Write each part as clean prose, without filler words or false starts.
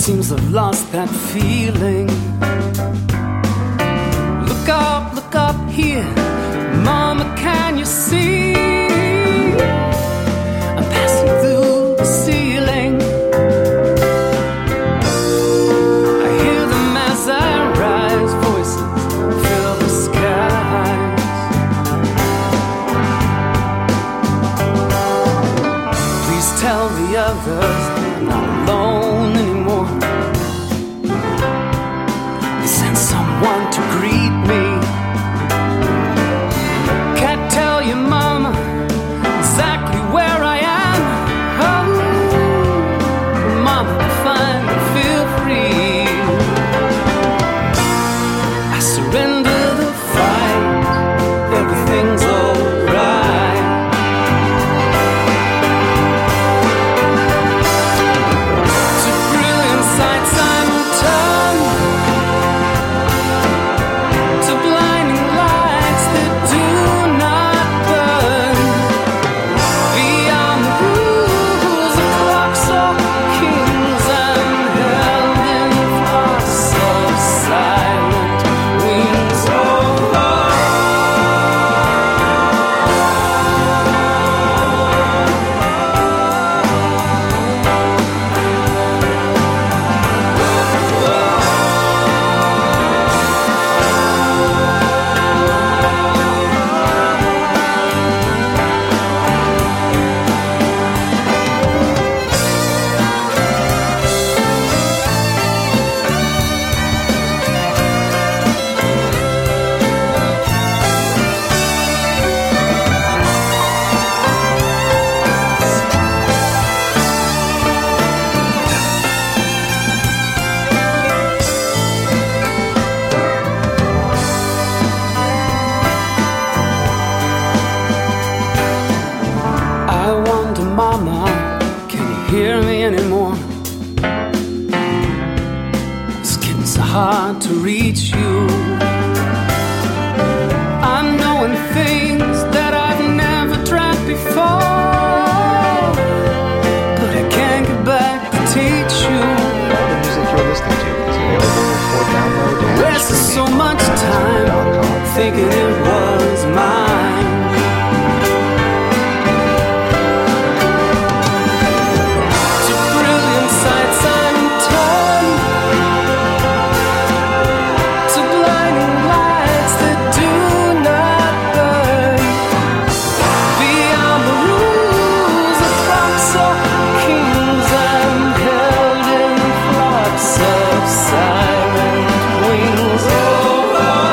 Seems I've lost that feeling. Look up here, Mama, can you see? I'm passing through the ceiling. I hear them as I rise, voices fill the skies. Please tell the others I'm not alone anymore. Send someone to greet me. Can't tell you, Mama, exactly where I am. Oh, Mama, finally feel free. I surrender the fight. Everything's alright. To brilliant sights I'm turned, to blinding lights that do not burn. Beyond the rules of clocks or kings, I'm held in thoughts of silent wings of love. I wonder, Mama, can you hear me anymore? It's getting so hard to reach you. I'm knowing things that I've never tried before, but I can't get back to teach you. All the music you're listening to is available for download and Wasted so streaming much on time Magnatune.com. thinking it was mine. To brilliant sights I'm turned, to blinding lights that do not burn. Beyond the rules of clocks or kings, I'm held in flocks of silent wings of love.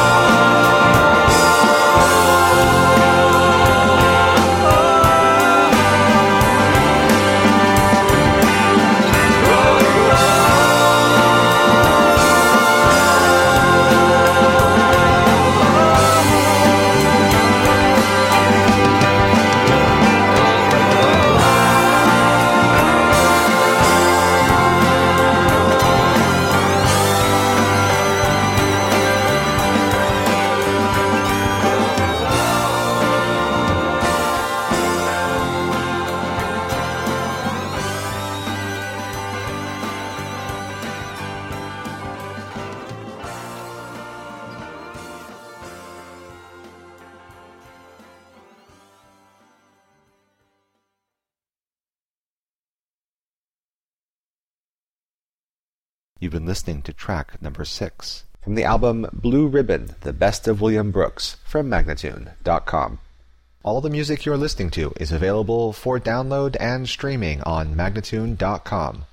You've been listening to track number 6 from the album Blue Ribbon, The Best of William Brooks from Magnatune.com. All the music you're listening to is available for download and streaming on Magnatune.com.